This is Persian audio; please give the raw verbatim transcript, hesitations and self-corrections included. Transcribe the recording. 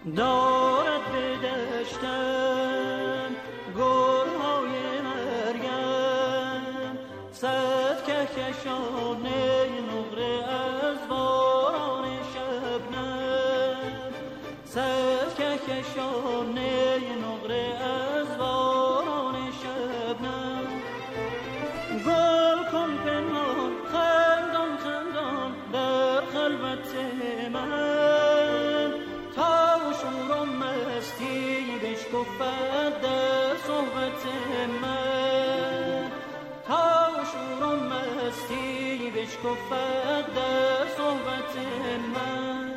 دارد به دشتم گلهای مریم، صد کهکشانه نقره از باران شبنم، صد کهکشانه نقره از باران شبنم. گل کن پنهان خندان خندان در خلوت من، تا شور و مستی بشکفد در صحبت من، تا شور و مستی بشکفد در صحبت من.